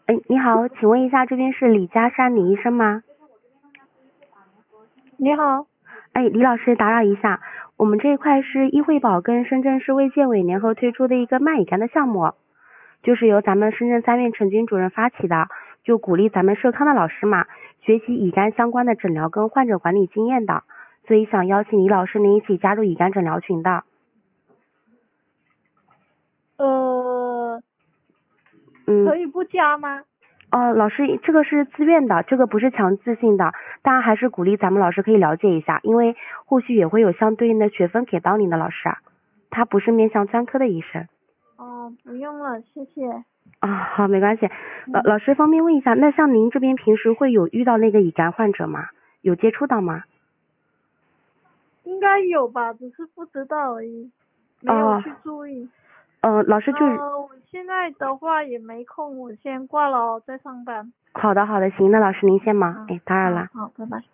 哎，你好，请问一下，这边是李家山李医生吗？ 你好。 哎，李老师，打扰一下，我们这一块是医惠保跟深圳市卫健委联合推出的一个慢乙肝的项目，就是由咱们深圳3院陈军主任发起的，就鼓励咱们社康的老师嘛，学习乙肝相关的诊疗跟患者管理经验的，所以想邀请李老师您一起加入乙肝诊疗群的。 可以不加吗？ 老师，这个是自愿的，这个不是强制性的，当然还是鼓励咱们老师可以了解一下，因为后续也会有相对应的学分给到您的老师啊，他不是面向专科的医生。 不用了，谢谢。 好，没关系。老师方便问一下，那像您这边平时会有遇到那个乙肝患者吗？有接触到吗？ 应该有吧，只是不知道而已，没有去注意。 老师就是我现在的话也没空，我先挂了，在上班。 好的，行，那老师您先忙，打扰了。 好，拜拜。